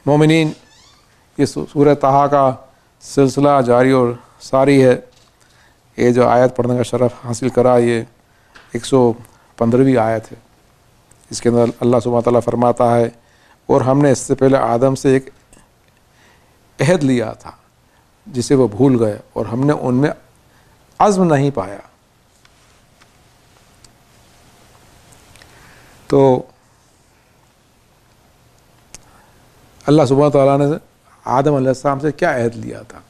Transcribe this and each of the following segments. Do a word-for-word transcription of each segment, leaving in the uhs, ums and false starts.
مومنین، یہ سورہ طٰہٰ کا سلسلہ جاری اور ساری ہے. یہ جو آیت پڑھنے کا شرف حاصل کرا یہ ایک سو پندرہویں آیت ہے. اس کے اندر اللہ سبحانہ تعالیٰ فرماتا ہے اور ہم نے اس سے پہلے آدم سے ایک عہد لیا تھا جسے وہ بھول گئے اور ہم نے ان میں عزم نہیں پایا. تو اللہ سبحانہ تعالیٰ نے آدم علیہ السلام سے کیا عہد لیا تھا؟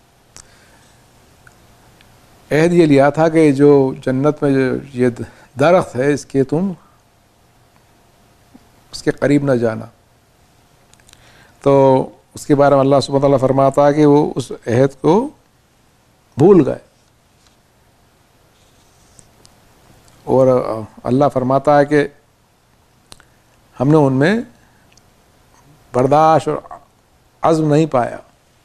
عہد یہ لیا تھا کہ جو جنت میں جو یہ درخت ہے اس کے تم اس کے قریب نہ جانا. تو اس کے بارے میں اللہ سبحانہ تعالیٰ فرماتا ہے کہ وہ اس عہد کو بھول گئے، اور اللہ فرماتا ہے کہ ہم نے ان میں برداشت اور عزم نہیں پایا.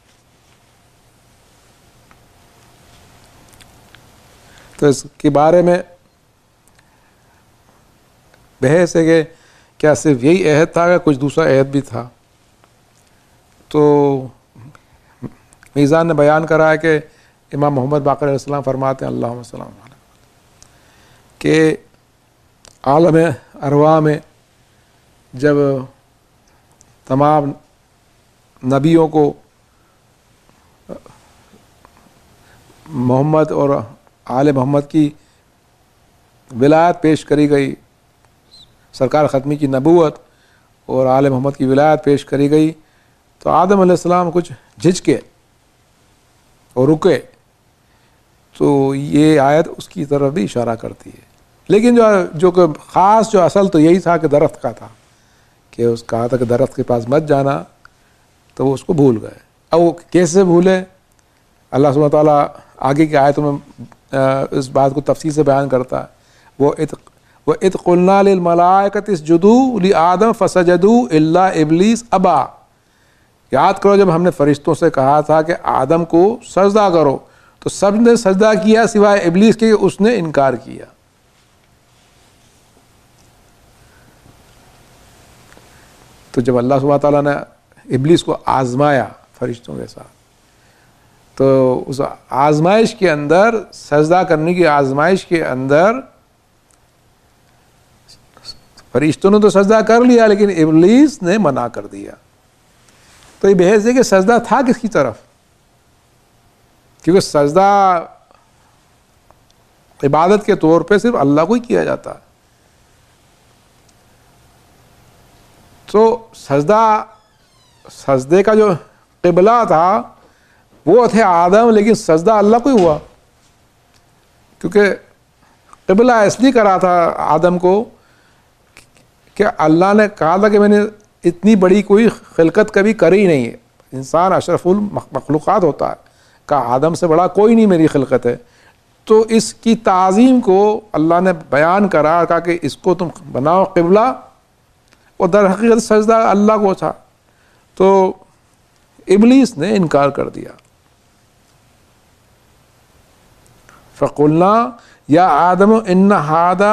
تو اس کے بارے میں بحث ہے کہ کیا صرف یہی عہد تھا کہ کچھ دوسرا عہد بھی تھا. تو میزان نے بیان کرا ہے کہ امام محمد باقر علیہ السلام فرماتے ہیں اللہم صلی اللہ علیہ وسلم کہ عالم ارواح میں جب تمام نبیوں کو محمد اور آل محمد کی ولایت پیش کری گئی، سرکار ختمی کی نبوت اور آل محمد کی ولایت پیش کری گئی، تو آدم علیہ السلام کچھ جھجکے اور رکے. تو یہ آیت اس کی طرف بھی اشارہ کرتی ہے. لیکن جو جو کہ خاص جو اصل تو یہی تھا کہ درخت کا تھا، کہ اس کہا تھا کہ درخت کے پاس مت جانا، تو وہ اس کو بھول گئے. اب وہ کیسے بھولے؟ اللہ سبحانہ تعالیٰ آگے کی آیتوں میں اس بات کو تفصیل سے بیان کرتا ہے. وہ وَإِذْ قُلْنَا لِلْمَلَائِكَةِ اسْجُدُوا لِآدَمَ فَسَجَدُوا إِلَّا إِبْلِيسَ أَبَىٰ. یاد کرو جب ہم نے فرشتوں سے کہا تھا کہ آدم کو سجدہ کرو تو سب نے سجدہ کیا سوائے ابلیس کے، اس نے انکار کیا. تو جب اللہ سبحانہ تعالیٰ نے ابلیس کو آزمایا فرشتوں کے ساتھ، تو اس آزمائش کے اندر، سجدہ کرنے کی آزمائش کے اندر فرشتوں نے تو سجدہ کر لیا لیکن ابلیس نے منع کر دیا. تو یہ بحث ہے کہ سجدہ تھا کس کی طرف؟ کیونکہ سجدہ عبادت کے طور پہ صرف اللہ کو ہی کیا جاتا ہے. تو سجدہ سجدے کا جو قبلہ تھا وہ تھے آدم، لیکن سجدہ اللہ کو ہی ہوا، کیونکہ قبلہ اس لیے کرا تھا آدم کو کہ اللہ نے کہا تھا کہ میں نے اتنی بڑی کوئی خلقت کبھی کری نہیں ہے، انسان اشرف المخلوقات ہوتا ہے، کہا آدم سے بڑا کوئی نہیں میری خلقت ہے. تو اس کی تعظیم کو اللہ نے بیان کرا، کہا کہ اس کو تم بناؤ قبلہ، اور در حقیقت سجدہ اللہ کو تھا. تو ابلیس نے انکار کر دیا. فَقُلْنَا یا آدم ان ھذا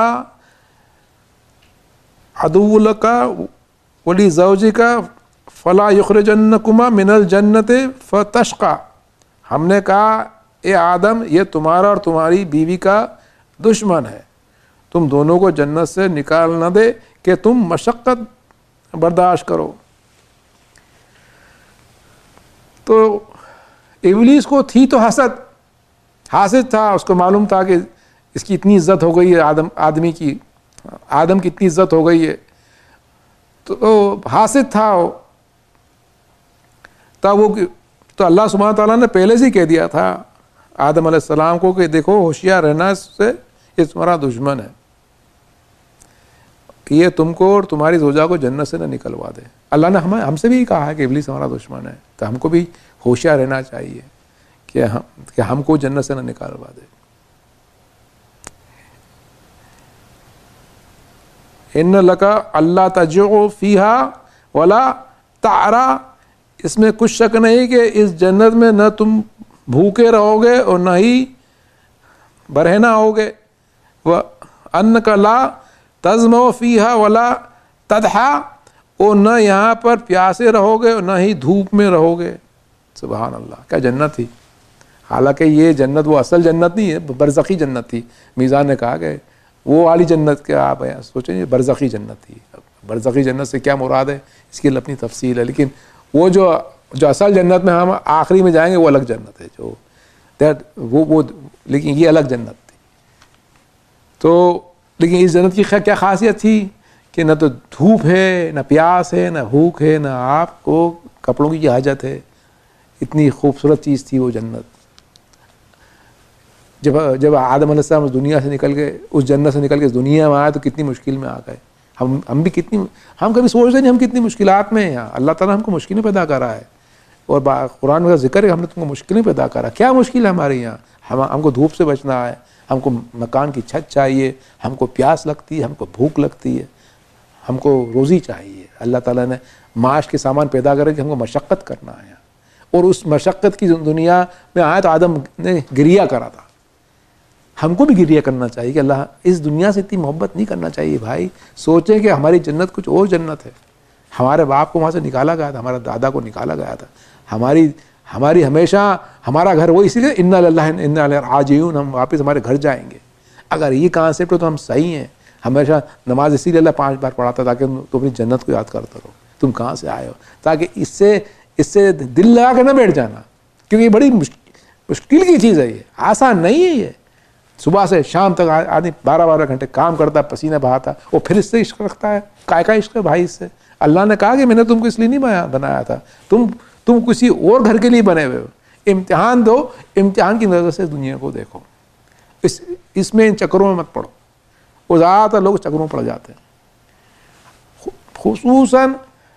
عدو لک وَلِزَوْجِکَ فَلَا يُخْرِجَنَّکُمَا مِنَ الْجَنَّةِ فَتَشْقَىٰ. ہم نے کہا اے آدم یہ تمہارا اور تمہاری بیوی کا دشمن ہے، تم دونوں کو جنت سے نکال نہ دے کہ تم مشقت برداشت کرو. تو ابلیس کو تھی تو حسد، حاسد تھا، اس کو معلوم تھا کہ اس کی اتنی عزت ہو گئی ہے، آدم آدمی کی آدم کی اتنی عزت ہو گئی ہے، تو حاسد تھا. تب وہ تو اللہ سبحانہ تعالیٰ نے پہلے سے ہی کہہ دیا تھا آدم علیہ السلام کو کہ دیکھو ہوشیار رہنا، اس سے یہ تمہارا دشمن ہے، یہ تم کو اور تمہاری زوجہ کو جنت سے نہ نکلوا دے. اللہ نے ہمیں ہم سے بھی کہا ہے کہ ابلیس ہمارا دشمن ہے، تو ہم کو بھی ہوشیار رہنا چاہیے کہ ہم کہ ہم کو جنت سے نہ نکالوا دے. ان لکا اللہ تجوع فیہا ولا تعرا. اس میں کچھ شک نہیں کہ اس جنت میں نہ تم بھوکے رہو گے اور نہ ہی برہنہ ہوگے. وَأَنَّكَ لَا تَظْمَأُ فِيهَا وَلَا تَضْحَىٰ. اور نہ یہاں پر پیاسے رہو گے اور نہ ہی دھوپ میں رہو گے. سبحان اللہ, کیا جنت تھی. حالانکہ یہ جنت وہ اصل جنت نہیں ہے, برزخی جنت تھی. میزان نے کہا کہ وہ والی جنت کیا آپ سوچیں, یہ برزخی جنت تھی. برزخی جنت سے کیا مراد ہے اس کی اپنی تفصیل ہے, لیکن وہ جو جو اصل جنت میں ہم آخری میں جائیں گے وہ الگ جنت ہے, جو وہ وہ لیکن یہ الگ جنت تھی. تو لیکن اس جنت کی کیا خاصیت تھی کہ نہ تو دھوپ ہے, نہ پیاس ہے, نہ بھوک ہے, نہ آپ کو کپڑوں کی حاجت ہے. اتنی خوبصورت چیز تھی وہ جنت. جب جب آدم علیہ السلام اس دنیا سے نکل گئے, اس جنت سے نکل کے اس دنیا میں آئے تو کتنی مشکل میں آ گئے. ہم ہم بھی کتنی ہم کبھی سوچتے نہیں ہم کتنی مشکلات میں ہیں یہاں. اللہ تعالیٰ ہم کو مشکلیں پیدا کر رہا ہے, اور قرآن کا ذکر ہے ہم نے تم کو مشکلیں پیدا کرا. کیا مشکل ہے ہمارے یہاں؟ ہم ہم کو دھوپ سے بچنا ہے, ہم کو مکان کی چھت چاہیے, ہم کو پیاس لگتی ہے, ہم کو بھوک لگتی ہے, ہم کو روزی چاہیے. اللہ تعالیٰ نے معاش کے سامان پیدا کرے کہ ہم کو مشقت کرنا ہے, اور اس مشقت کی دنیا میں آئے تو آدم نے گریہ کرا تھا. ہم کو بھی گریہ کرنا چاہیے کہ اللہ اس دنیا سے اتنی محبت نہیں کرنا چاہیے بھائی. سوچیں کہ ہماری جنت کچھ اور جنت ہے. ہمارے باپ کو وہاں سے نکالا گیا تھا, ہمارے دادا کو نکالا گیا تھا. ہماری ہماری ہمیشہ ہمارا گھر وہ اسی لیے انا للہ انا الیہ راجعون, ہم واپس ہمارے گھر جائیں گے. اگر یہ کانسیپٹ ہو تو ہم صحیح ہیں. ہمیشہ نماز اسی لیے اللہ پانچ بار پڑھاتا تاکہ تم اپنی جنت کو یاد کرتے رہو, تم کہاں سے آئے ہو, تاکہ اس سے اس سے دل لگا کے نہ بیٹھ جانا, کیونکہ یہ بڑی مشکل کی چیز ہے, یہ آسان نہیں ہے. یہ صبح سے شام تک آدمی بارہ بارہ گھنٹے کام کرتا ہے, پسینہ بہاتا, وہ پھر اس سے عشق رکھتا ہے. کائے کا عشق ہے بھائی اس سے؟ اللہ نے کہا کہ میں نے تم کو اس لیے نہیں بنایا تھا, تم تم کسی اور گھر کے لیے بنے ہوئے ہو. امتحان دو, امتحان کی نظر سے دنیا کو دیکھو, اس اس میں ان چکروں میں مت پڑو. وہ زیادہ تر لوگ چکروں پڑ جاتے ہیں, خصوصاً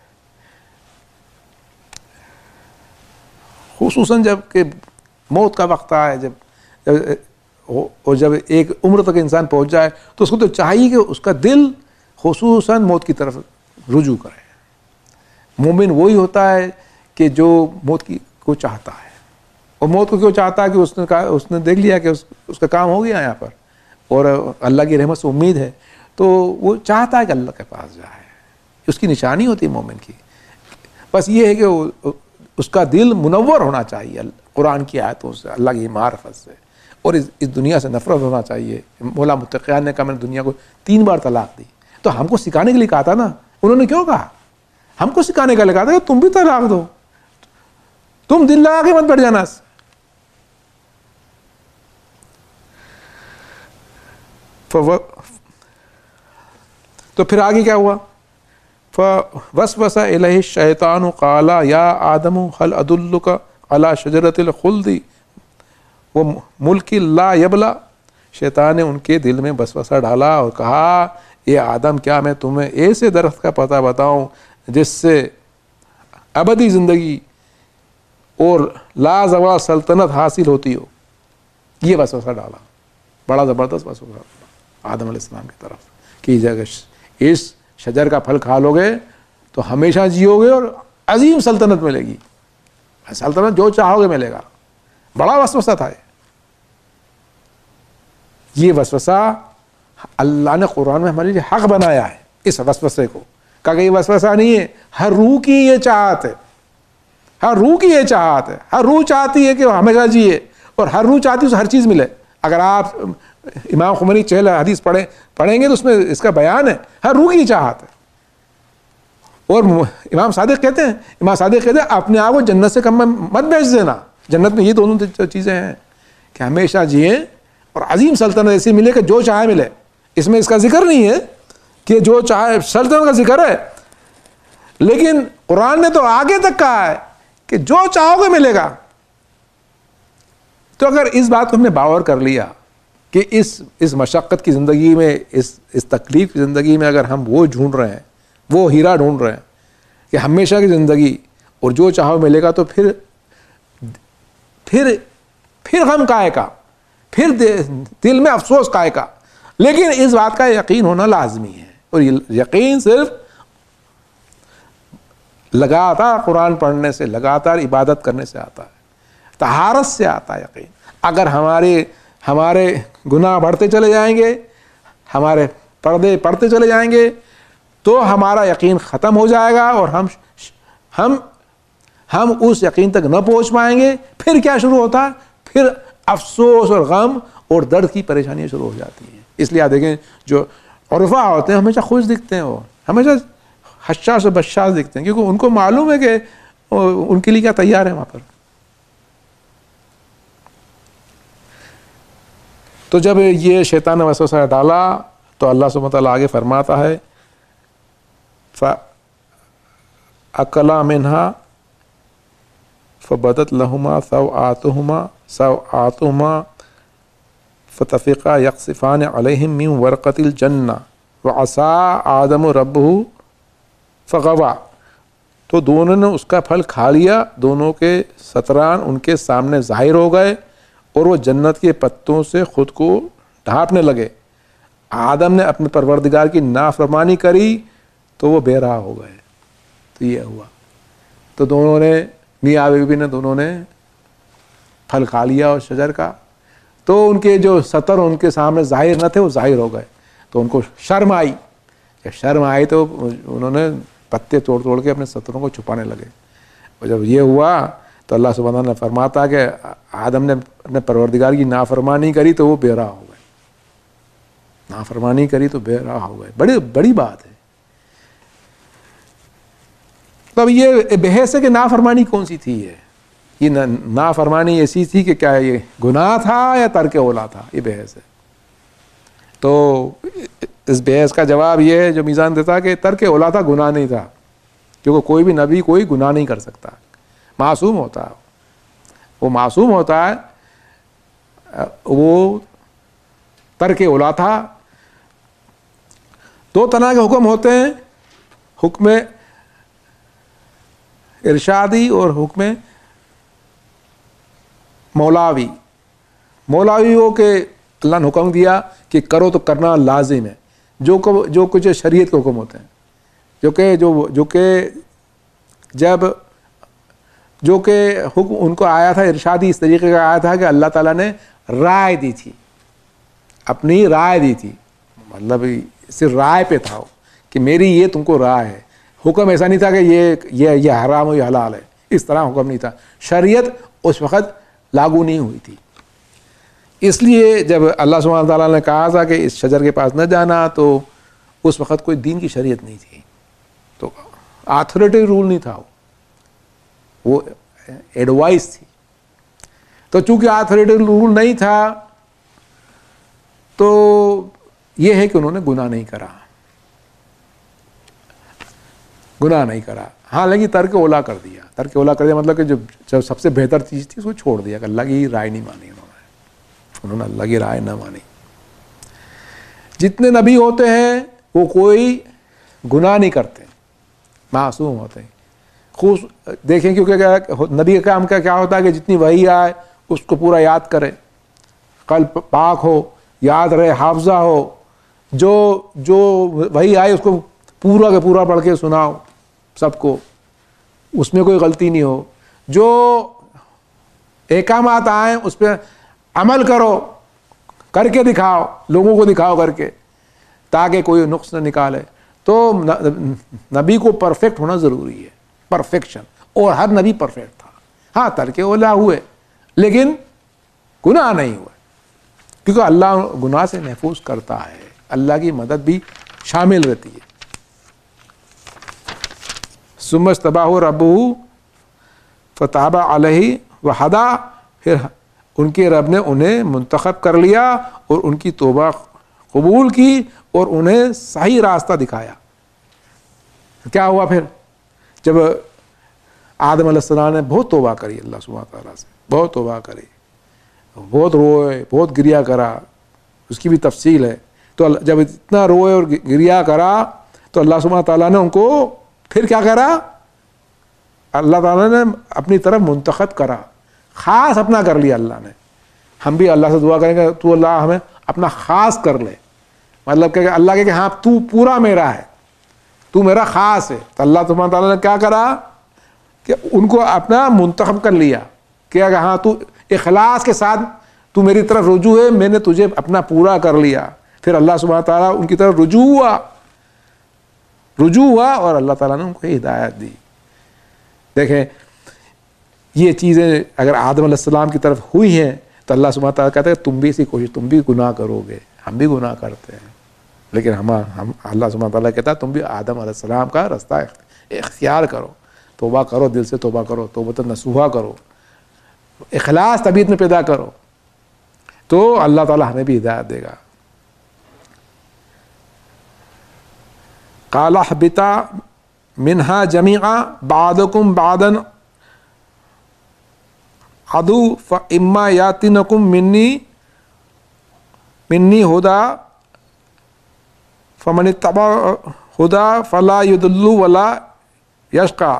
خصوصاً جب کہ موت کا وقت آئے, جب اور جب ایک عمر تک انسان پہنچ جائے تو اس کو تو چاہیے کہ اس کا دل خصوصاً موت کی طرف رجوع کرے. مومن وہی ہوتا ہے کہ جو موت کی کو چاہتا ہے. اور موت کو کیوں چاہتا ہے کہ اس نے کہا, اس نے دیکھ لیا کہ اس, اس کا کام ہو گیا یہاں پر, اور اللہ کی رحمت سے امید ہے, تو وہ چاہتا ہے کہ اللہ کے پاس جائے. اس کی نشانی ہوتی ہے مومن کی. بس یہ ہے کہ اس کا دل منور ہونا چاہیے قرآن کی آیتوں سے, اللہ کی معرفت سے, اور اس اس دنیا سے نفرت ہونا چاہیے. مولا متقیان نے کہا میں نے دنیا کو تین بار طلاق دی, تو ہم کو سکھانے کے لیے کہا تھا نا. انہوں نے کیوں کہا؟ ہم کو سکھانے کے لیے کہا تھا کہ تم بھی طلاق دو, تم دل لگا کے مت بیٹھ جانا. تو پھر آگے کیا ہوا؟ فوسوس الیہ الشیطان قال یا آدم هل ادلک علی شجرۃ الخلد وملک لا یبلی. شیطان نے ان کے دل میں وسوسہ ڈالا اور کہا اے آدم کیا میں تمہیں ایسے درخت کا پتہ بتاؤں جس سے ابدی زندگی اور لا زوال سلطنت حاصل ہوتی ہو. یہ وسوسہ ڈالا, بڑا زبردست وسوسہ آدم علیہ السلام کی طرف کہ جگہ اس شجر کا پھل کھا لو گے تو ہمیشہ جیو گے اور عظیم سلطنت ملے گی. سلطنت جو چاہو گے ملے گا. بڑا وسوسہ تھا یہ وسوسہ. اللہ نے قرآن میں ہمارے لیے حق بنایا ہے اس وسوسے کو, کہا کہ یہ وسوسہ نہیں ہے, ہر روح کی یہ چاہت ہے, ہر روح کی یہ چاہت ہے. ہر روح چاہتی ہے کہ وہ ہمیشہ جیے, اور ہر روح چاہتی ہے اسے ہر چیز ملے. اگر آپ امام خمینی چہل حدیث پڑھیں پڑھیں گے تو اس میں اس کا بیان ہے, ہر روح کی چاہت ہے. اور امام صادق کہتے ہیں امام صادق کہتے ہیں اپنے آپ کو جنت سے کم میں مت بیچ دینا. جنت میں یہ دونوں چیزیں ہیں کہ ہمیشہ جیے اور عظیم سلطنت ایسی ملے کہ جو چاہے ملے. اس میں اس کا ذکر نہیں ہے کہ جو چاہے, سلطنت کا ذکر ہے, لیکن قرآن نے تو آگے تک کہا ہے کہ جو چاہو گے ملے گا. تو اگر اس بات کو ہم نے باور کر لیا کہ اس اس مشقت کی زندگی میں, اس اس تکلیف کی زندگی میں اگر ہم وہ ڈھونڈ رہے ہیں, وہ ہیرا ڈھونڈ رہے ہیں کہ ہمیشہ کی زندگی اور جو چاہو ملے گا, تو پھر پھر پھر غم کائے کا, پھر دل میں افسوس کائے کا. لیکن اس بات کا یقین ہونا لازمی ہے, اور یہ یقین صرف لگاتار قرآن پڑھنے سے, لگاتار عبادت کرنے سے آتا ہے, طہارت سے آتا ہے یقین. اگر ہمارے ہمارے گناہ بڑھتے چلے جائیں گے, ہمارے پردے پڑھتے چلے جائیں گے, تو ہمارا یقین ختم ہو جائے گا اور ہم ہم ہم اس یقین تک نہ پہنچ پائیں گے. پھر کیا شروع ہوتا ہے؟ پھر افسوس اور غم اور درد کی پریشانیاں شروع ہو جاتی ہیں. اس لیے آپ دیکھیں جو عرفا ہوتے ہیں ہمیشہ خوش دکھتے ہیں, وہ ہمیشہ حشاش و بشاش دکھتے ہیں, کیونکہ ان کو معلوم ہے کہ ان کے لیے کیا تیار ہے وہاں پر. تو جب یہ شیطان نے وسوسہ ڈالا تو اللہ سبحانہ وتعالیٰ آگے فرماتا ہے فَأَكَلَا مِنْهَا فَبَدَتْ لَهُمَا سَوْآتُهُمَا سَوْآتُهُمَا فَطَفِقَا يَخْصِفَانِ عَلَيْهِمْ مِنْ وَرَقَةِ الْجَنَّةِ وَعَصَىٰ آدَمُ رَبَّهُ فَغَوَىٰ. تو دونوں نے اس کا پھل کھا لیا, دونوں کے ستران ان کے سامنے ظاہر ہو گئے اور وہ جنت کے پتوں سے خود کو ڈھانپنے لگے. آدم نے اپنے پروردگار کی نافرمانی کری تو وہ بے راہ ہو گئے. تو یہ ہوا. تو دونوں نے, میاں بیوی نے دونوں نے پھل کھا لیا اور شجر کا, تو ان کے جو ستر ان کے سامنے ظاہر نہ تھے وہ ظاہر ہو گئے. تو ان کو شرم آئی. جب شرم آئی تو انہوں نے پتے توڑ توڑ کے اپنے ستروں کو چھپانے لگے. اور جب یہ ہوا تو اللہ سبحانہ نے فرماتا کہ آدم نے اپنے پروردگار کی نافرمانی کری تو وہ بے راہ ہو گئے. نافرمانی کری تو بے راہ ہو گئے. بڑی بڑی بات ہے. تو اب یہ بحث ہے کہ نافرمانی کون سی تھی. یہ یہ نافرمانی ایسی تھی کہ کیا یہ گناہ تھا یا ترک اولا تھا, یہ بحث ہے. تو اس بحث کا جواب یہ ہے جو میزان دیتا کہ ترک اولا تھا, گناہ نہیں تھا, کیونکہ کوئی بھی نبی کوئی گناہ نہیں کر سکتا, معصوم ہوتا ہے. وہ معصوم ہوتا ہے, وہ ترک اولا تھا. دو طرح کے حکم ہوتے ہیں, حکم ارشادی اور حکم مولاوی. مولاوی ہو کہ اللہ نے حکم دیا کہ کرو تو کرنا لازم ہے, جو جو کچھ شریعت کے حکم ہوتے ہیں, جو کہ جو جو کہ جب جو کہ حکم ان کو آیا تھا ارشادی اس طریقے کا آیا تھا کہ اللہ تعالیٰ نے رائے دی تھی, اپنی رائے دی تھی, مطلب صرف رائے پہ تھا کہ میری یہ تم کو رائے ہے. حکم ایسا نہیں تھا کہ یہ یہ یہ حرام ہو یہ حلال ہے, اس طرح حکم نہیں تھا. شریعت اس وقت لاگو نہیں ہوئی تھی. اس لیے جب اللہ سبحانہ تعالیٰ نے کہا تھا کہ اس شجر کے پاس نہ جانا, تو اس وقت کوئی دین کی شریعت نہیں تھی, تو آتھورٹی رول نہیں تھا, وہ ایڈوائس تھی. تو چونکہ آتھورٹی رول نہیں تھا تو یہ ہے کہ انہوں نے گناہ نہیں کرا, گناہ نہیں کرا. ہاں لیکن ترک اولا کر دیا. ترک اولا کر دیا مطلب کہ جو سب سے بہتر چیز تھی اس کو چھوڑ دیا, کہ اللہ کی رائے نہیں مانی انہوں نے, انہوں نے اللہ کی رائے نہ مانی. جتنے نبی ہوتے ہیں وہ کوئی گناہ نہیں کرتے, معصوم ہوتے ہیں. خوش دیکھیں کیونکہ نبی کا کام کیا ہوتا ہے کہ جتنی وحی آئے اس کو پورا یاد کرے, قلب پاک ہو, یاد رہے, حافظہ ہو. جو جو وحی آئے اس کو پورا کے پورا پڑھ کے سناؤ سب کو, اس میں کوئی غلطی نہیں ہو. جو احکامات آئیں اس پہ عمل کرو, کر کے دکھاؤ, لوگوں کو دکھاؤ کر کے, تاکہ کوئی نقص نہ نکالے. تو نبی کو پرفیکٹ ہونا ضروری ہے, پرفیکشن, اور ہر نبی پرفیکٹ تھا. ہاں ترک اولا ہوئے لیکن گناہ نہیں ہوئے, کیونکہ اللہ گناہ سے محفوظ کرتا ہے, اللہ کی مدد بھی شامل رہتی ہے. ثم اجتباہ ربہ فتاب علیہ وہدا, پھر ان کے رب نے انہیں منتخب کر لیا اور ان کی توبہ قبول کی اور انہیں صحیح راستہ دکھایا. کیا ہوا پھر جب آدم علیہ السلام نے بہت توبہ کری اللہ سبحانہ تعالیٰ سے, بہت توبہ کری, بہت روئے, بہت گریا کرا, اس کی بھی تفصیل ہے. تو جب اتنا روئے اور گریا کرا تو اللہ سبحانہ تعالیٰ نے ان کو پھر کیا کرا, اللہ تعالیٰ نے اپنی طرف منتخب کرا, خاص اپنا کر لیا اللہ نے. ہم بھی اللہ سے دعا کریں گے تو اللہ ہمیں اپنا خاص کر لے, مطلب کہ اللہ کہ ہاں تو پورا میرا ہے, تو میرا خاص ہے. تو اللہ سبحانہ تعالیٰ نے کیا کرا کہ ان کو اپنا منتخب کر لیا, کہ ہاں تو اخلاص کے ساتھ تو میری طرف رجوع ہے, میں نے تجھے اپنا پورا کر لیا. پھر اللہ سبحانہ تعالیٰ ان کی طرف رجوع ہوا, رجوع ہوا اور اللہ تعالیٰ نے ان کو ہدایت دی. دیکھیں یہ چیزیں اگر آدم علیہ السلام کی طرف ہوئی ہیں تو اللہ سبحانہ تعالیٰ کہتا ہے تم بھی اسی کوشش، تم بھی گناہ کرو گے، ہم بھی گناہ کرتے ہیں، لیکن ہم ہم اللہ سبحانہ تعالیٰ کہتا ہے تم بھی آدم علیہ السلام کا رستہ اختیار کرو، توبہ کرو، دل سے توبہ کرو، توبۃ نصوحہ کرو، اخلاص طبیعت میں پیدا کرو، تو اللہ تعالیٰ ہمیں بھی ہدایت دے گا. قال اهبطا منها جميعا بعضكم بعضا عدو فإما يأتينكم مني مني هدى فمن اتبع هدى فلا يضل ولا يشقى.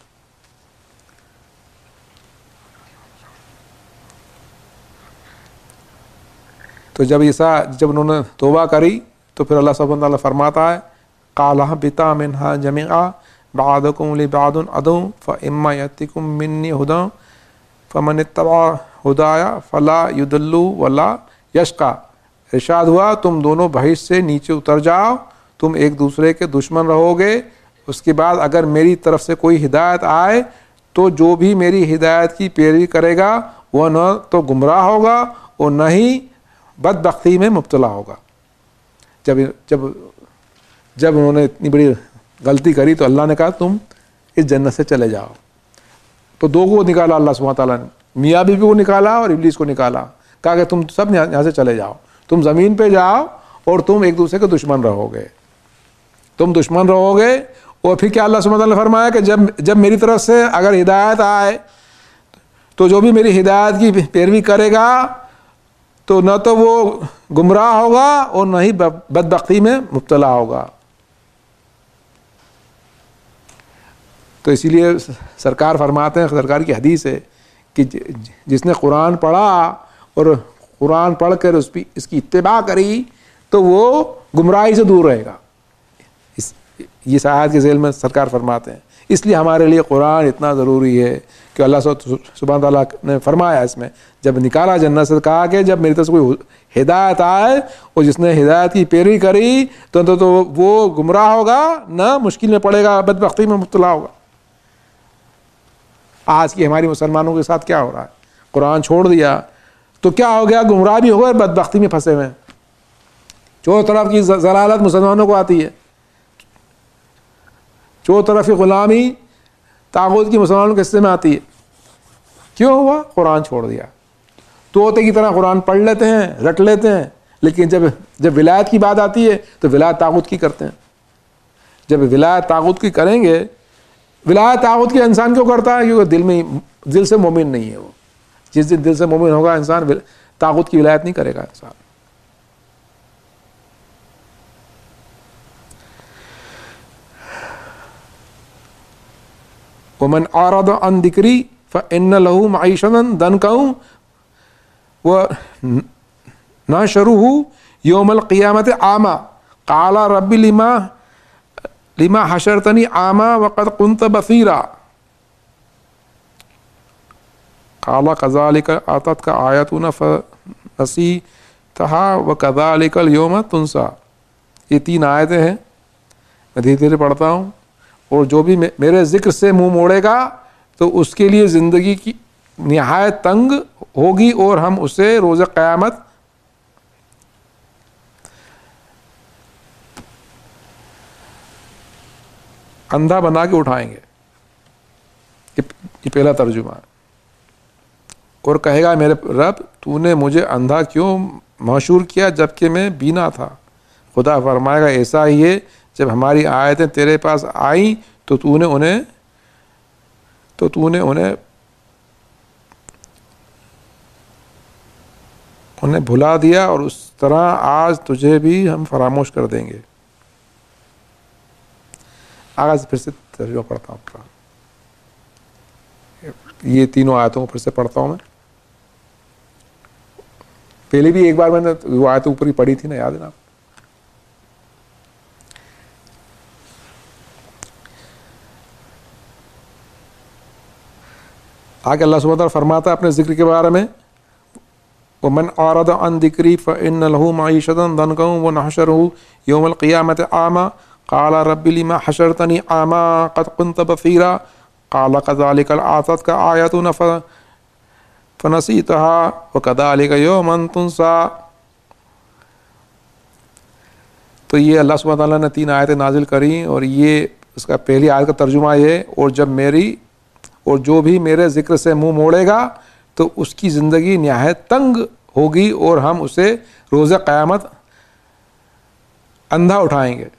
تو جب عیسیٰ جب انہوں نے توبہ کری تو پھر اللہ سبحانہ وتعالیٰ فرماتا ہے قال اهبطا منها جميعا بعضكم لبعض عدو فإما يأتيكم مني هدى فمن اتبع هدايا فلا يضل ولا يشقى. ارشاد ہوا تم دونوں بہشت سے نیچے اتر جاؤ، تم ایک دوسرے کے دشمن رہو گے، اس کے بعد اگر میری طرف سے کوئی ہدایت آئے تو جو بھی میری ہدایت کی پیروی کرے گا وہ نہ تو گمراہ ہوگا اور نہ ہی بدبختی میں مبتلا ہوگا. جب جب جب انہوں نے اتنی بڑی غلطی کری تو اللہ نے کہا تم اس جنت سے چلے جاؤ. تو دو کو نکالا اللہ سبحانہ تعالیٰ نے، میاں بیوی کو نکالا اور ابلیس کو نکالا، کہا کہ تم سب یہاں سے چلے جاؤ، تم زمین پہ جاؤ اور تم ایک دوسرے کے دشمن رہو گے، تم دشمن رہو گے. اور پھر کیا اللہ سبحانہ تعالیٰ نے فرمایا کہ جب جب میری طرف سے اگر ہدایت آئے تو جو بھی میری ہدایت کی پیروی کرے گا تو نہ تو وہ گمراہ ہوگا اور نہ ہی بدبختی میں مبتلا ہوگا. تو اسی لیے سرکار فرماتے ہیں، سرکار کی حدیث ہے کہ جس نے قرآن پڑھا اور قرآن پڑھ کر اس اس کی اتباع کری تو وہ گمراہی سے دور رہے گا. اس یہ آیت کے ذیل میں سرکار فرماتے ہیں. اس لیے ہمارے لیے قرآن اتنا ضروری ہے کہ اللہ سبحانہ تعالیٰ نے فرمایا اس میں جب نکالا جنت سے، کہا کہ جب میری طرف سے کوئی ہدایت آئے اور جس نے ہدایت کی پیروی کری تو, تو, تو وہ گمراہ ہوگا، نہ مشکل میں پڑے گا، بدبختی میں مبتلا ہوگا. آج کی ہماری مسلمانوں کے ساتھ کیا ہو رہا ہے؟ قرآن چھوڑ دیا تو کیا ہو گیا؟ گمراہ بھی ہو گئے، بدبختی میں پھنسے ہوئے ہیں. چاروں طرف کی ضلالت مسلمانوں کو آتی ہے، چاروں طرف کی غلامی طاغوت کی مسلمانوں کے حصے میں آتی ہے. کیوں ہوا؟ قرآن چھوڑ دیا. طوطے کی طرح قرآن پڑھ لیتے ہیں، رٹ لیتے ہیں، لیکن جب جب ولایت کی بات آتی ہے تو ولایت طاغوت کی کرتے ہیں. جب ولایت طاغوت کی کریں گے، ولایت طاغوت کی انسان کیوں کرتا ہے؟ کیونکہ دل میں دل سے مومن نہیں ہے. وہ جس دن دل سے مومن ہوگا انسان طاغوت کی ولایت نہیں کرے گا انسان. ومن اعرض عن ذکری فإن له معیشۃ ضنکا ونحشرہ یوم القیامۃ اعمی قال رب لما لما حشرتنی اعمی وقد كنت بصیرا قال کذلک آتتک آیاتنا فنسیتھا وکذلک اليوم تنسیٰ. یہ تین آیتیں ہیں، میں دھیرے دھیرے پڑھتا ہوں. اور جو بھی میرے ذکر سے منہ موڑے گا تو اس کے لیے زندگی کی نہایت تنگ ہوگی اور ہم اسے روز قیامت اندھا بنا کے اٹھائیں گے. یہ پہلا ترجمہ ہے. اور کہے گا میرے رب تو نے مجھے اندھا کیوں محشور کیا جبکہ میں بینا تھا؟ خدا فرمائے گا ایسا ہی ہے، جب ہماری آیتیں تیرے پاس آئیں تو تو نے انہیں تو تو نے انہیں انہیں بھلا دیا اور اس طرح آج تجھے بھی ہم فراموش کر دیں گے. آج پھر سے ترجمہ پڑھتا ہوں. یہ تینوں آیتوں کو پھر سے پڑھتا ہوں. میں پہلے بھی ایک بار میں نے وہ آیتیں اوپر ہی پڑھی تھی نا، یاد ہے نا؟ آگے اللہ سبحانہ وتعالیٰ فرماتا ہے اپنے ذکر کے بارے میں وَمَنْ أَعْرَضَ عَنْ ذِكْرِي فَإِنَّ لَهُ مَعِيشَةً ضَنْكًا وَنَحْشُرُهُ يَوْمَ الْقِيَامَةِ أَعْمَى قال رب لما حشرتنی اعمی قد كنت بصیرا قال كذلك اتتك آیاتنا فنسیتها وكذلك یوما تنسى. تو یہ اللہ سبحانہ تعالیٰ نے تین آیتیں نازل کریں، اور یہ اس کا پہلی آیت کا ترجمہ یہ، اور جب میری اور جو بھی میرے ذکر سے منہ موڑے گا تو اس کی زندگی نہایت تنگ ہوگی، اور ہم اسے روز قیامت اندھا اٹھائیں گے.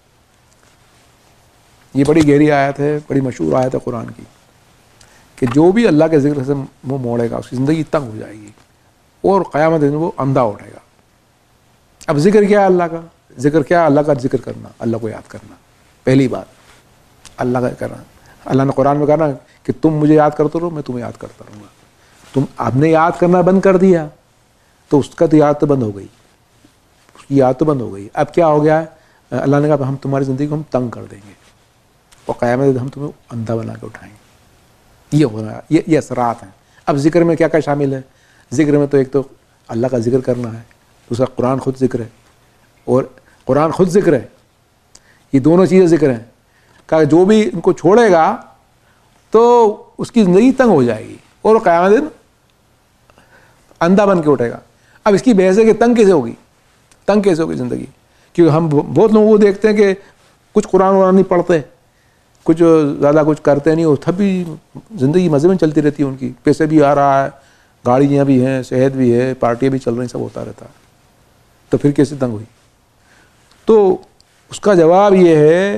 یہ بڑی گہری آیت ہے، بڑی مشہور آیت ہے قرآن کی، کہ جو بھی اللہ کے ذکر سے منہ موڑے گا اس کی زندگی تنگ ہو جائے گی، اور قیامت دن وہ اندھا اٹھے گا. اب ذکر کیا ہے اللہ کا؟ ذکر کیا ہے اللہ کا؟ ذکر کرنا، اللہ کو یاد کرنا. پہلی بات اللہ کا کرنا. اللہ نے قرآن میں کہا نا کہ تم مجھے یاد کرتے رہو، میں تمہیں یاد کرتا رہوں گا. تم آپ نے یاد کرنا بند کر دیا تو اس کا تو یاد تو بند ہو گئی، اس کی یاد تو بند ہو گئی. اب کیا ہو گیا ہے؟ اللہ نے کہا ہم تمہاری زندگی کو ہم تنگ کر دیں گے، اور قیامت ہم تمہیں اندھا بنا کے اٹھائیں گے. یہ ہو رہا ہے، یہ یہ اثرات ہیں. اب ذکر میں کیا کیا شامل ہے؟ ذکر میں تو ایک تو اللہ کا ذکر کرنا ہے، دوسرا قرآن خود ذکر ہے، اور قرآن خود ذکر ہے. یہ دونوں چیزیں ذکر ہیں. کہ جو بھی ان کو چھوڑے گا تو اس کی زندگی تنگ ہو جائے گی، اور قیامت دن اندھا بن کے اٹھے گا. اب اس کی بحث ہے کہ تنگ کیسے ہوگی؟ تنگ کیسے ہوگی زندگی؟ کیونکہ ہم بہت لوگوں کو دیکھتے ہیں کہ کچھ قرآن ورآن نہیں پڑھتے، کچھ زیادہ کچھ کرتے نہیں، اور تب بھی زندگی مزے میں چلتی رہتی ہے. ان کی پیسے بھی آ رہا ہے، گاڑیاں بھی ہیں، صحت بھی ہے، پارٹیاں بھی چل رہی، سب ہوتا رہتا ہے. تو پھر کیسے تنگ ہوئی؟ تو اس کا جواب یہ ہے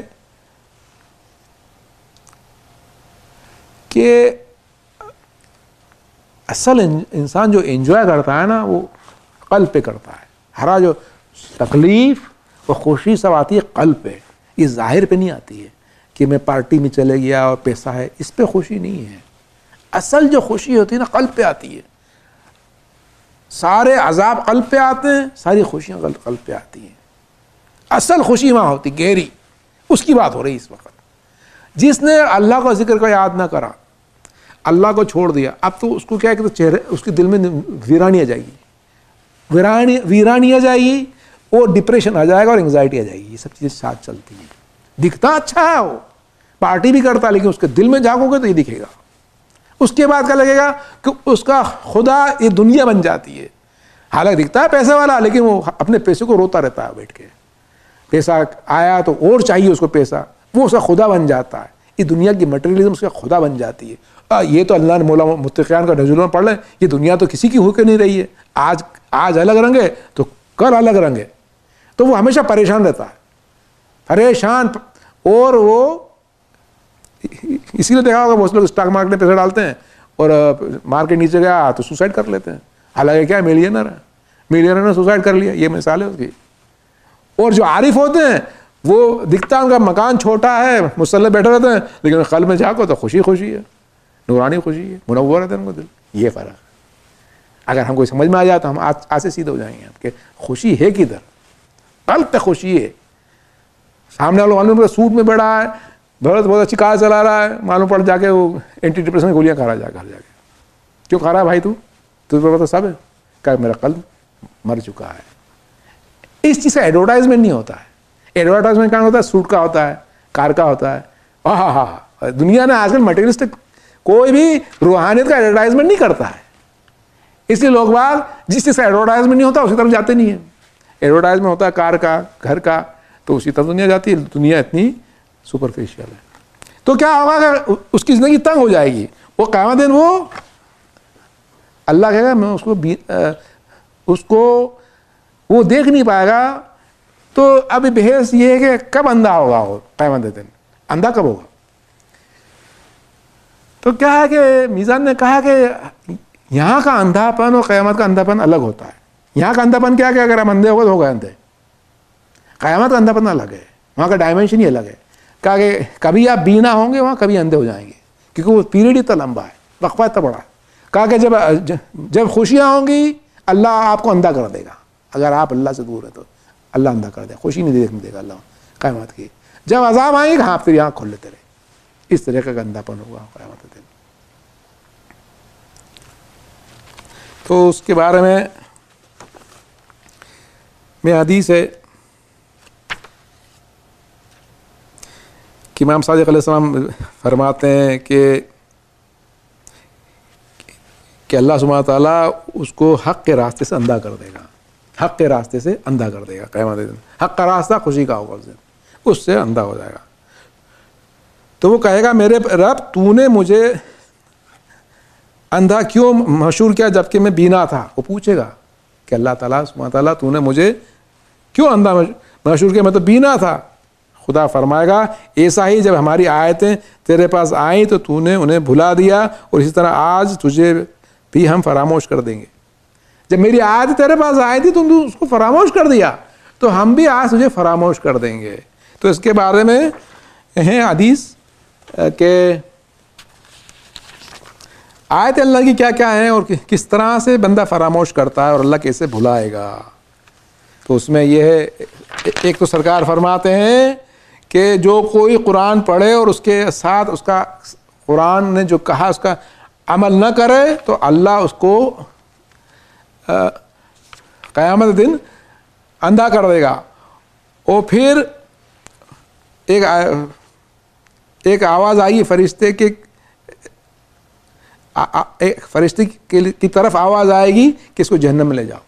کہ اصل انسان جو انجوائے کرتا ہے نا وہ قلب پہ کرتا ہے. ہرا جو تکلیف اور خوشی سب آتی ہے قلب پہ، یہ ظاہر پہ نہیں آتی ہے کہ میں پارٹی میں چلے گیا اور پیسہ ہے، اس پہ خوشی نہیں ہے. اصل جو خوشی ہوتی ہے نا قلب پہ آتی ہے. سارے عذاب قلب پہ آتے ہیں، ساری خوشیاں قلب پہ آتی ہیں. اصل خوشی وہاں ہوتی گہری، اس کی بات ہو رہی اس وقت. جس نے اللہ کا ذکر کو یاد نہ کرا، اللہ کو چھوڑ دیا، اب تو اس کو کیا ہے کہ چہرے اس کے دل میں ویرانی آ جائے گی، ویرانی ویرانی آ جائے گی، اور ڈپریشن آ جائے گا، اور انگزائٹی آ جائے گی. یہ سب چیزیں ساتھ چلتی ہیں. دکھتا اچھا ہے، وہ پارٹی بھی کرتا ہے، لیکن اس کے دل میں جاگو گے تو یہ دکھے گا. اس کے بعد کیا لگے گا کہ اس کا خدا یہ دنیا بن جاتی ہے. حالانکہ دکھتا ہے پیسے والا، لیکن وہ اپنے پیسے کو روتا رہتا ہے بیٹھ کے. پیسہ آیا تو اور چاہیے اس کو پیسہ، وہ اس کا خدا بن جاتا ہے. یہ دنیا کی مٹیریلزم اس کا خدا بن جاتی ہے. یہ تو اللہ نے مولا متقیان کا نزول میں پڑھ لیں، یہ دنیا تو کسی کی ہو کے نہیں رہی ہے. آج آج الگ رنگ ہے تو کل الگ رنگ ہے. تو وہ ہمیشہ پریشان رہتا ہے، پریشان. اور وہ اسی لیے دیکھا ہوگا بہت لوگ اسٹاک مارکیٹ میں پیسے ڈالتے ہیں، اور مارکیٹ نیچے گیا تو سوسائڈ کر لیتے ہیں. حالانکہ کیا ملینر ہے، ملینر نے سوسائڈ کر لیا. یہ مثال ہے اس کی. اور جو عارف ہوتے ہیں وہ دکھتا ہے ان کا مکان چھوٹا ہے، مسلح بیٹھے رہتے ہیں، لیکن قلب میں جا کو تو خوشی خوشی ہے، نورانی خوشی ہے، منور رہتے ہیں ان کو دل. یہ فرق ہے. اگر ہم کو سمجھ میں آ جائے تو ہم آج سے سیدھے ہو جائیں گے کہ خوشی ہے کدھر. قلب پہ خوشی ہے. سامنے والوں معلوم سوٹ میں بیٹھا ہے، بہت بہت اچھی کار چلا رہا ہے، معلوم پڑ جا کے وہ اینٹی ڈپریشن کی گولیاں کھا رہا ہے جا گھر جا کے. کیوں کھا رہا ہے بھائی؟ تو تجھے پتا سب ہے کہ میرا قلب مر چکا ہے. اس چیز کا ایڈورٹائزمنٹ نہیں ہوتا ہے. ایڈورٹائزمنٹ کہاں ہوتا ہے؟ سوٹ کا ہوتا ہے، کار کا ہوتا ہے. ہاں ہاں ہاں دنیا نے آج کل مٹیریلسٹک کوئی بھی روحانیت کا ایڈورٹائزمنٹ نہیں کرتا ہے. اس لیے لوگ باغ جس چیز کا ایڈورٹائزمنٹ نہیں ہوتا اسی طرف جاتے نہیں ہیں. ایڈورٹائزمنٹ ہوتا ہے کار کا، گھر کا، تو اسی طرف دنیا جاتی ہے. دنیا اتنی سپرفیشل ہے. تو کیا ہوگا کہ اس کی زندگی تنگ ہو جائے گی. وہ قیامت دن وہ اللہ کہے گا میں اس کو اس کو وہ دیکھ نہیں پائے گا. تو اب بحث یہ ہے کہ کب اندھا ہوگا وہ قیامت دن؟ اندھا کب ہوگا؟ تو کیا ہے کہ میزان نے کہا کہ یہاں کا اندھا پن اور قیامت کا اندھا پن الگ ہوتا ہے. یہاں کا اندھا پن کیا کہ اگر ہم اندھے ہوگا تو ہو گئے اندھے. قیامت کا اندھا پن الگ ہے، وہاں کا ڈائمینشن ہی الگ ہے. کہا کہ کبھی آپ بینا ہوں گے وہاں، کبھی اندھے ہو جائیں گے، کیونکہ وہ پیریڈ اتنا لمبا ہے، وقفہ اتنا بڑا ہے. کہا کہ جب جب خوشیاں ہوں گی اللہ آپ کو اندھا کر دے گا. اگر آپ اللہ سے دور ہے تو اللہ اندھا کر دے گا، خوشی نہیں دیکھنے دے گا اللہ قیامت کی. جب عذاب آئیں گے ہاں پھر یہاں کھول لیتے رہے. اس طرح کا اندھا پن ہوگا قیامت دن. تو اس کے بارے میں میں حدیث ہے کہ امام صادق علیہ السلام فرماتے ہیں کہ کہ اللہ سبحانہ تعالیٰ اس کو حق کے راستے سے اندھا کر دے گا، حق کے راستے سے اندھا کر دے گا قیامت دن. حق کا راستہ خوشی کا ہوگا اس دن، اس سے اندھا ہو جائے گا. تو وہ کہے گا میرے رب تو نے مجھے اندھا کیوں مشہور کیا جبکہ میں بینا تھا. وہ پوچھے گا کہ اللہ تعالیٰ سبحانہ تعالیٰ تو نے مجھے کیوں اندھا مشہور کیا، میں تو بینا تھا. خدا فرمائے گا ایسا ہی جب ہماری آیتیں تیرے پاس آئیں تو تو نے انہیں بھلا دیا، اور اسی طرح آج تجھے بھی ہم فراموش کر دیں گے. جب میری آیت تیرے پاس آئی تھی تم نے اس کو فراموش کر دیا، تو ہم بھی آج تجھے فراموش کر دیں گے. تو اس کے بارے میں ہیں حدیث کہ آیت اللہ کی کیا کیا ہیں اور کس طرح سے بندہ فراموش کرتا ہے اور اللہ کیسے بھلائے گا. تو اس میں یہ ہے، ایک تو سرکار فرماتے ہیں کہ جو کوئی قرآن پڑھے اور اس کے ساتھ اس کا قرآن نے جو کہا اس کا عمل نہ کرے تو اللہ اس کو قیامت دن اندھا کر دے گا. اور پھر ایک ایک آواز آئی فرشتے کے ایک فرشتے کی طرف آواز آئے گی کہ اس کو جہنم میں لے جاؤ.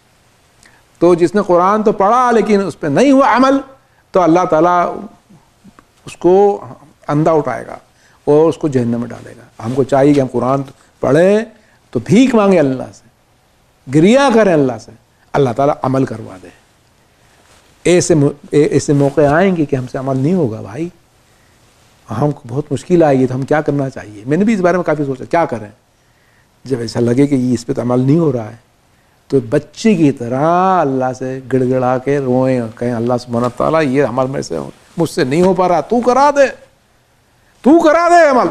تو جس نے قرآن تو پڑھا لیکن اس پہ نہیں ہوا عمل، تو اللہ تعالیٰ اس کو اندھا اٹھائے گا اور اس کو جہنم میں ڈالے گا. ہم کو چاہیے کہ ہم قرآن پڑھیں تو بھیک مانگیں اللہ سے، گریا کریں اللہ سے، اللہ تعالیٰ عمل کروا دے. ایسے ایسے موقع آئیں گے کہ ہم سے عمل نہیں ہوگا بھائی، ہم کو بہت مشکل آئے گی. تو ہم کیا کرنا چاہیے؟ میں نے بھی اس بارے میں کافی سوچا کیا کریں. جب ایسا لگے کہ اس پہ تو عمل نہیں ہو رہا ہے تو بچے کی طرح اللہ سے گڑ گڑا کے روئیں، کہیں اللہ سبحانہ تعالیٰ یہ عمل میں سے مجھ سے نہیں ہو پا رہا، تو کرا دے، تو کرا دے عمل.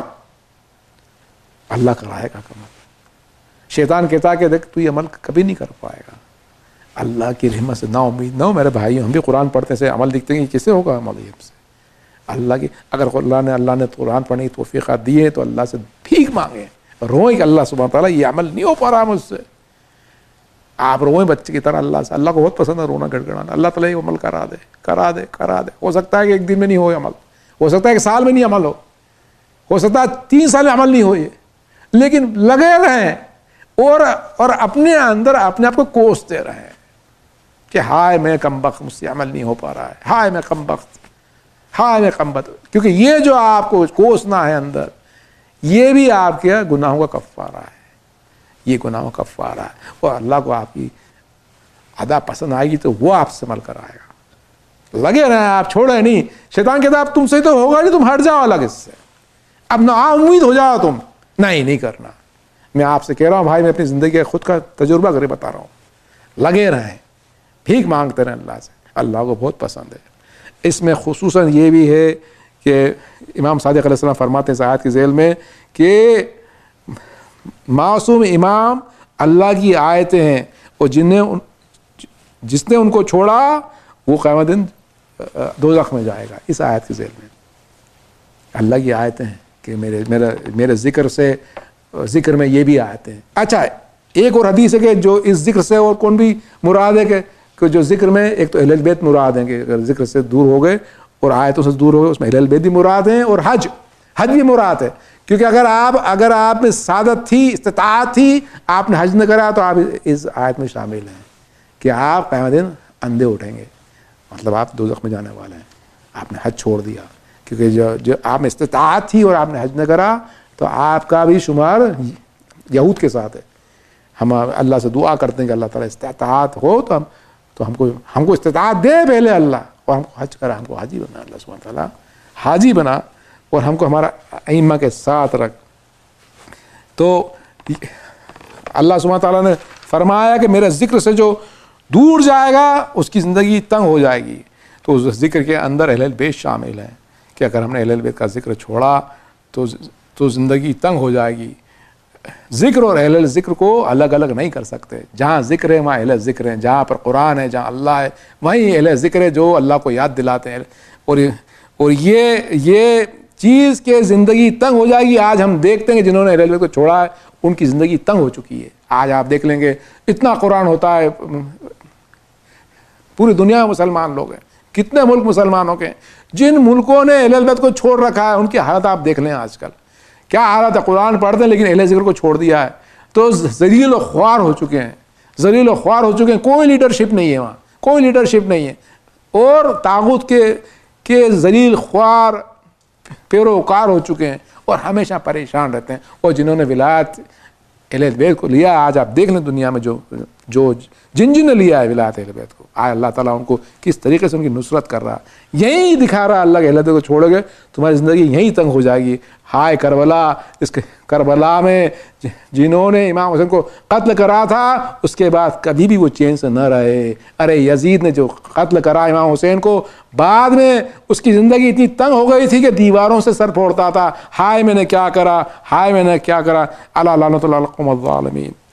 اللہ کرائے گا عمل. شیطان کہتا کہ دیکھ تو یہ عمل کبھی نہیں کر پائے گا. اللہ کی رحمت سے نا امید نہ ہو میرے بھائی. ہم بھی قرآن پڑھتے سے عمل دیکھتے ہیں کہ کیسے ہوگا عمل یہ سے. اللہ کی اگر اللہ نے اللہ نے قرآن پڑھنے کی توفیقات دی ہے تو اللہ سے بھیک مانگیں، روئیں کہ اللہ سبحانہ تعالیٰ یہ عمل نہیں ہو پا رہا مجھ سے. آپ روئیں بچے کی طرح اللہ سے. اللہ کو بہت پسند ہے رونا گڑ گڑانا. اللہ تعالیٰ یہ عمل کرا دے کرا دے کرا دے. ہو سکتا ہے کہ ایک دن میں نہیں ہو عمل، ہو سکتا ہے کہ سال میں نہیں عمل ہو، ہو سکتا ہے تین سال میں عمل نہیں ہو، یہ لیکن لگے رہیں اور اور اپنے اندر اپنے آپ کو کوستے رہیں کہ ہائے میں کم بخت، مجھ سے عمل نہیں ہو پا رہا ہے، ہائے میں کم بخت، ہائے میں کم بخت. کیونکہ یہ جو آپ کو کوسنا ہے اندر، یہ بھی آپ کے گناہوں کا کفارہ ہے. یہ گناہوں کا کفارہ ہے. اور اللہ کو آپ کی ادا پسند آئے گی تو وہ آپ سے عمل کرائے گا. لگے رہے آپ، چھوڑے نہیں. شیطان کہتا ہے اب تم سے تو ہوگا نہیں، تم ہٹ جاؤ الگ اس سے، اب نا امید ہو جاؤ تم. نہیں نہیں کرنا. میں آپ سے کہہ رہا ہوں بھائی، میں اپنی زندگی کا خود کا تجربہ کرے بتا رہا ہوں. لگے رہیں، بھیک مانگتے رہیں اللہ سے. اللہ کو بہت پسند ہے. اس میں خصوصاً یہ بھی ہے کہ امام صادق علیہ السلام فرماتے ہیں اس آیت کی ذیل میں کہ معصوم امام اللہ کی آیتیں ہیں، اور جنہیں جس نے ان کو چھوڑا وہ قیامت دن دوزخ میں جائے گا. اس آیت کی ذیل میں اللہ کی آیتیں ہیں کہ میرے میرے میرے ذکر سے ذکر میں یہ بھی آیتیں ہیں. اچھا ایک اور حدیث ہے کہ جو اس ذکر سے اور کون بھی مراد ہے کہ کہ جو ذکر میں ایک تو اہل بیت مراد ہیں کہ اگر ذکر سے دور ہو گئے اور آیتوں سے دور ہو گئے، اس میں اہل بیت بھی مراد ہیں، اور حج حج بھی مراد ہے. کیونکہ اگر آپ اگر آپ میں سعادت تھی، استطاعت تھی، آپ نے حج نہ کرا تو آپ اس آیت میں شامل ہیں کہ آپ قیامت دن اندھے اٹھیں گے. مطلب آپ دوزخ میں جانے والے ہیں. آپ نے حج چھوڑ دیا کیونکہ جو جو آپ میں استطاعت تھی اور آپ نے حج نہ کرا تو آپ کا بھی شمار یہود کے ساتھ ہے. ہم اللہ سے دعا کرتے ہیں کہ اللہ تعالیٰ استطاعت ہو تو ہم تو ہم کو ہم کو استطاعت دے پہلے اللہ، اور ہم کو حج کرا، ہم کو حاجی بنا. اللہ سبحانہ تعالیٰ حاجی بنا اور ہم کو ہمارا ائمہ کے ساتھ رکھ. تو اللہ سبحانہ تعالیٰ نے فرمایا کہ میرے ذکر سے جو دور جائے گا اس کی زندگی تنگ ہو جائے گی. تو اس ذکر کے اندر اہل بیت شامل ہیں کہ اگر ہم نے اہل بیت کا ذکر چھوڑا تو تو زندگی تنگ ہو جائے گی. ذکر اور اہل ذکر کو الگ الگ نہیں کر سکتے. جہاں ذکر ہے وہاں اہل ذکر ہیں، جہاں پر قرآن ہے، جہاں اللہ ہے وہیں اہل ذکر ہے جو اللہ کو یاد دلاتے ہیں. اور اور یہ یہ چیز کے زندگی تنگ ہو جائے گی. آج ہم دیکھتے ہیں کہ جنہوں نے اہل بیت کو چھوڑا ہے ان کی زندگی تنگ ہو چکی ہے. آج آپ دیکھ لیں گے اتنا قرآن ہوتا ہے، پوری دنیا میں مسلمان لوگ ہیں، کتنے ملک مسلمانوں کے، جن ملکوں نے اہل بیت کو چھوڑ رکھا ہے ان کی حالت آپ دیکھ لیں آج کل کیا حالت ہے. قرآن پڑھتے ہیں لیکن اہل ذکر کو چھوڑ دیا ہے تو ذلیل و خوار ہو چکے ہیں, ذلیل و خوار ہو چکے ہیں. کوئی لیڈرشپ نہیں ہے وہاں, کوئی لیڈرشپ نہیں ہے, اور طاغوت کے کے ذلیل خوار پیروکار ہو چکے ہیں اور ہمیشہ پریشان رہتے ہیں. اور جنہوں نے ولایت اہل بیت کو لیا, آج آپ دیکھ لیں دنیا میں جو جو جن جن نے لیا ہے ولایت اہل بیت کو, آج اللہ تعالیٰ ان کو کس طریقے سے ان کی نصرت کر رہا ہے. یہی دکھا رہا اللہ کے اہل بیت کو چھوڑو گے تمہاری زندگی یہیں تنگ ہو جائے گی. ہائے کربلا, اس کے کربلا میں جنہوں نے امام حسین کو قتل کرا تھا اس کے بعد کبھی بھی وہ چین سے نہ رہے. ارے یزید نے جو قتل کرا امام حسین کو, بعد میں اس کی زندگی اتنی تنگ ہو گئی تھی کہ دیواروں سے سر پھوڑتا تھا, ہائے میں نے کیا کرا, ہائے میں نے کیا کرا. اللہ لعنت اللہ الظالمین.